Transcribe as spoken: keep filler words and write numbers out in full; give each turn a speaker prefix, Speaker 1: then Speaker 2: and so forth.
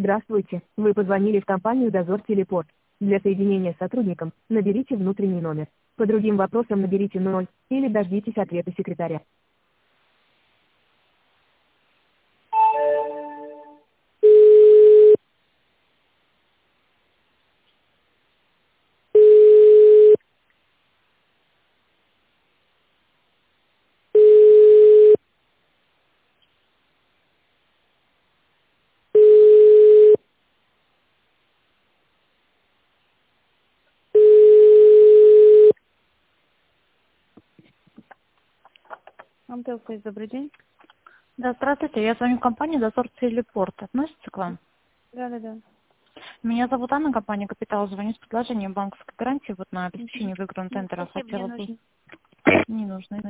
Speaker 1: Здравствуйте, вы позвонили в компанию «Дозор Телепорт». Для соединения с сотрудником наберите внутренний номер. По другим вопросам наберите ноль или дождитесь ответа секретаря.
Speaker 2: Амтелка, добрый день.
Speaker 3: Да, здравствуйте. Я звоню в компанию «Дозор Телепорт». Относится к вам?
Speaker 2: Да, да, да.
Speaker 3: Меня зовут Анна, компания «Капитал». Звоню с предложением банковской гарантии вот на
Speaker 2: Мгм.
Speaker 3: обеспечение выигранных
Speaker 2: Ну,
Speaker 3: тендеров.
Speaker 2: спасибо, не
Speaker 3: Хотела бы...
Speaker 2: нужно.
Speaker 3: Не нужно.